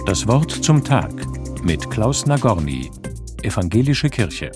Das Wort zum Tag mit Klaus Nagorny, Evangelische Kirche.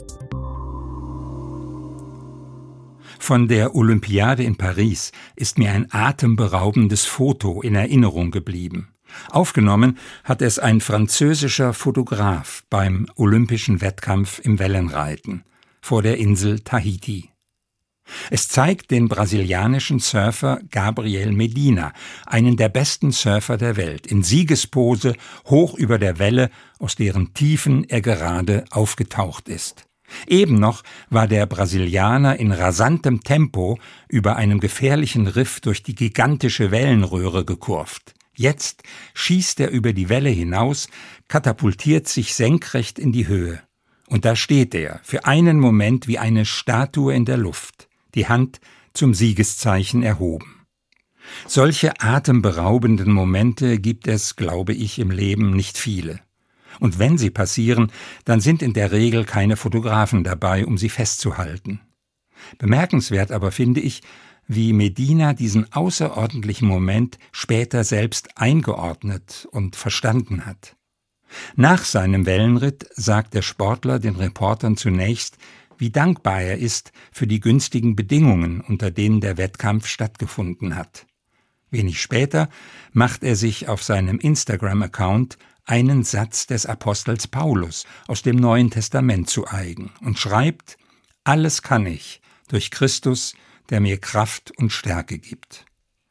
Von der Olympiade in Paris ist mir ein atemberaubendes Foto in Erinnerung geblieben. Aufgenommen hat es ein französischer Fotograf beim olympischen Wettkampf im Wellenreiten vor der Insel Tahiti. Es zeigt den brasilianischen Surfer Gabriel Medina, einen der besten Surfer der Welt, in Siegespose hoch über der Welle, aus deren Tiefen er gerade aufgetaucht ist. Eben noch war der Brasilianer in rasantem Tempo über einem gefährlichen Riff durch die gigantische Wellenröhre gekurvt. Jetzt schießt er über die Welle hinaus, katapultiert sich senkrecht in die Höhe. Und da steht er, für einen Moment wie eine Statue in der Luft, die Hand zum Siegeszeichen erhoben. Solche atemberaubenden Momente gibt es, glaube ich, im Leben nicht viele. Und wenn sie passieren, dann sind in der Regel keine Fotografen dabei, um sie festzuhalten. Bemerkenswert aber finde ich, wie Medina diesen außerordentlichen Moment später selbst eingeordnet und verstanden hat. Nach seinem Wellenritt sagt der Sportler den Reportern zunächst, wie dankbar er ist für die günstigen Bedingungen, unter denen der Wettkampf stattgefunden hat. Wenig später macht er sich auf seinem Instagram-Account einen Satz des Apostels Paulus aus dem Neuen Testament zu eigen und schreibt: »Alles kann ich durch Christus, der mir Kraft und Stärke gibt.«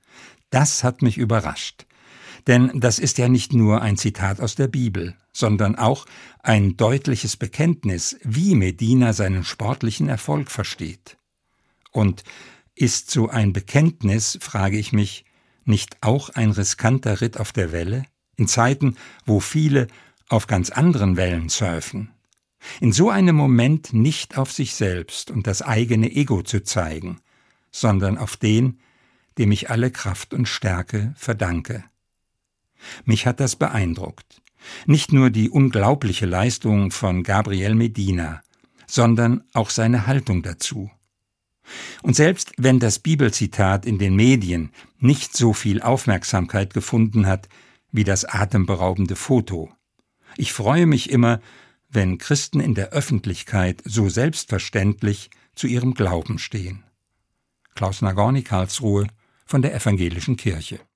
Das hat mich überrascht. Denn das ist ja nicht nur ein Zitat aus der Bibel, sondern auch ein deutliches Bekenntnis, wie Medina seinen sportlichen Erfolg versteht. Und ist so ein Bekenntnis, frage ich mich, nicht auch ein riskanter Ritt auf der Welle, in Zeiten, wo viele auf ganz anderen Wellen surfen? In so einem Moment nicht auf sich selbst und das eigene Ego zu zeigen, sondern auf den, dem ich alle Kraft und Stärke verdanke. Mich hat das beeindruckt. Nicht nur die unglaubliche Leistung von Gabriel Medina, sondern auch seine Haltung dazu. Und selbst wenn das Bibelzitat in den Medien nicht so viel Aufmerksamkeit gefunden hat wie das atemberaubende Foto, ich freue mich immer, wenn Christen in der Öffentlichkeit so selbstverständlich zu ihrem Glauben stehen. Klaus Nagorny, Karlsruhe, von der Evangelischen Kirche.